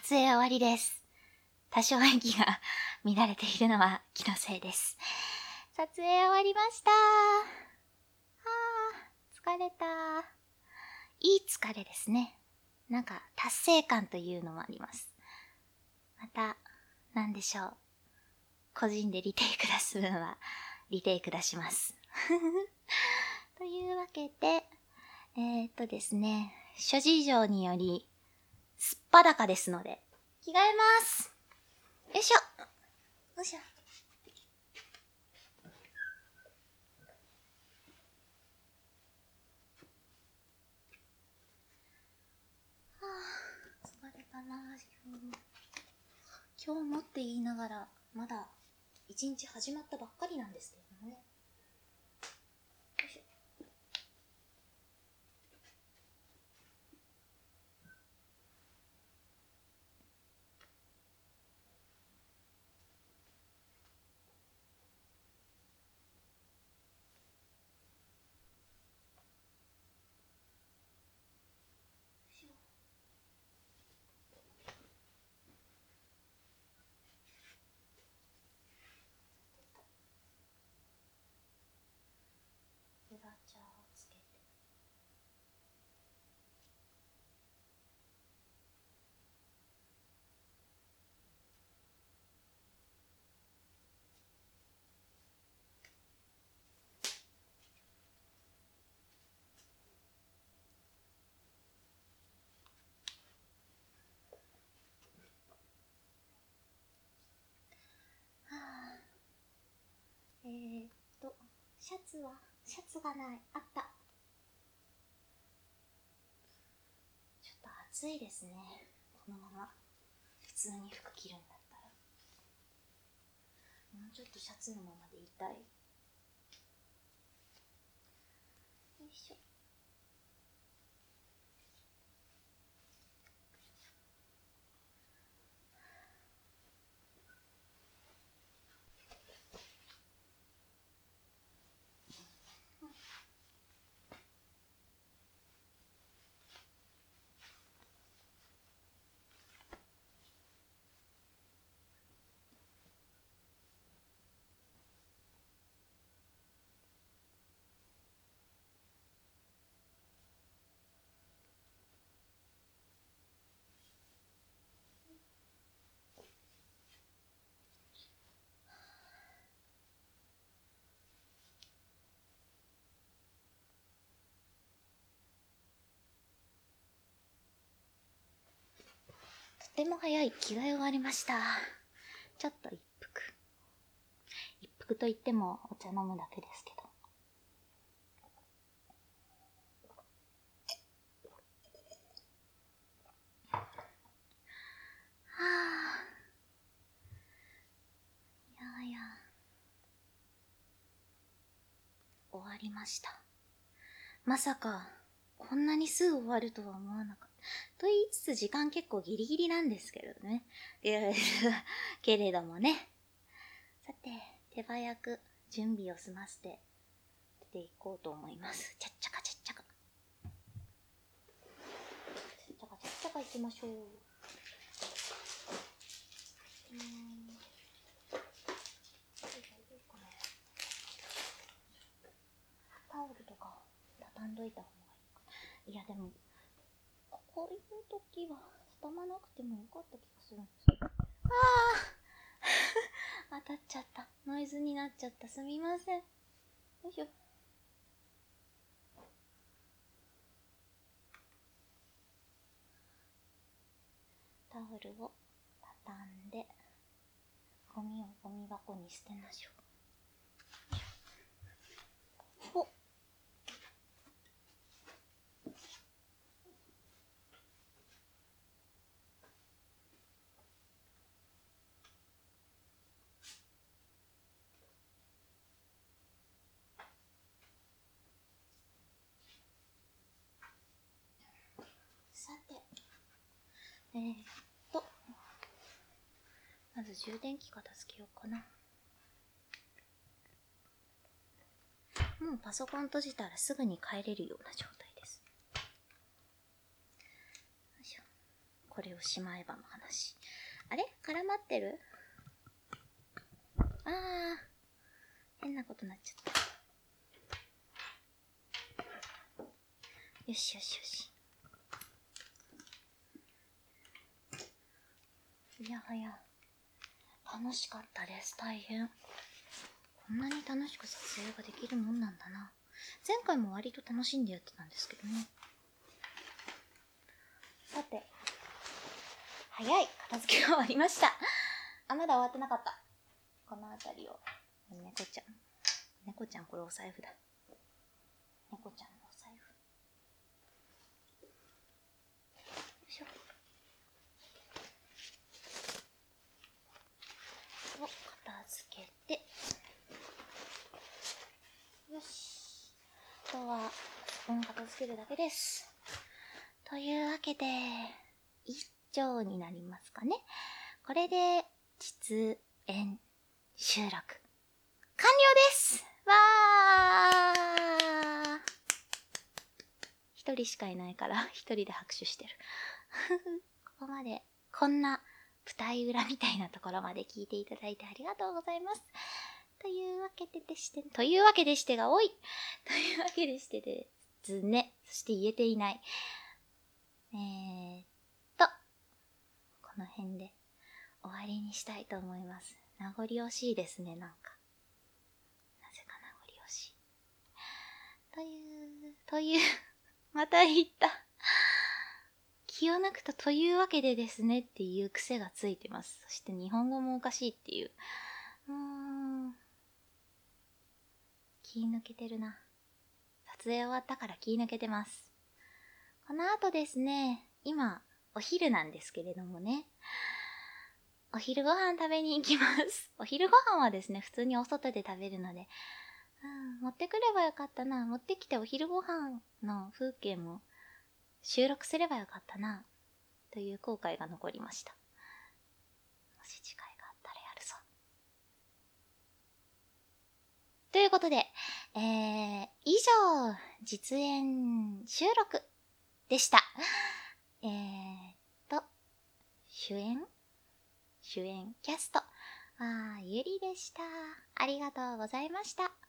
撮影終わりです。多少演技が乱れているのは気のせいです。撮影終わりました。疲れた。いい疲れですね。なんか達成感というのもあります。また、なんでしょう。個人でリテイク出す分はリテイク出します。というわけで、ですね、諸事情により、すっぱだかですので、着替えます。よいしょ。よいしょ。疲れたな今日もって言いながら、まだ一日始まったばっかりなんですけどもね。よいしょ。ブラチャーをつけて。シャツがない。あった。ちょっと暑いですね。このまま普通に服着るんだったら。もうちょっとシャツのままでいたい。よいしょ。とても早い着替え終わりました。ちょっと一服。一服といってもお茶飲むだけですけど。いや終わりました。まさかこんなにすぐ終わるとは思わなかった。と言いつつ時間結構ギリギリなんですけどね。けれどもね。さて、手早く準備を済ませて出ていこうと思います。ちゃっちゃかちゃっちゃか。ちゃっちゃかちゃっちゃかいきましょう。タオルとか畳んどいた方がいいか。いやでも、こういう時は畳まなくてもよかった気がするんですけど。当たっちゃった。ノイズになっちゃった。すみません。よいしょ。タオルを畳んで、ゴミをゴミ箱に捨てましょう。おさて、まず充電器片付けようかな。もうパソコン閉じたらすぐに帰れるような状態です。よいしょ。 これをしまえばの話。あれ絡まってる？変なことなっちゃった。よしよしよし。いやはや、楽しかったです。大変。こんなに楽しく撮影ができるもんなんだな。前回も割と楽しんでやってたんですけどね。さて、早い片付けが終わりました。まだ終わってなかった。この辺りを。猫ちゃんこれお財布だ。猫ちゃんのお財布。よいしょ。を片付けて。よし。あとは、片付けるだけです。というわけで、以上になりますかね。これで、実演収録、完了です。わー。一人しかいないから、一人で拍手してる。ここまで、こんな舞台裏みたいなところまで聞いていただいてありがとうございます。というわけでしてが多い。というわけでしてですね。そして言えていない。この辺で終わりにしたいと思います。名残惜しいですね、なんか。なぜか名残惜しい。また言った。気を抜くとというわけでですねっていう癖がついてます。そして日本語もおかしいっていう。気抜けてるな。撮影終わったから気抜けてます。この後ですね、今、お昼なんですけれどもね。お昼ご飯食べに行きます。お昼ご飯はですね、普通にお外で食べるので、持ってくればよかったな。持ってきてお昼ご飯の風景も収録すればよかったな。という後悔が残りました。もし機会があったらやるぞ。ということで、以上、実演収録でした。主演キャスト、ゆりでした。ありがとうございました。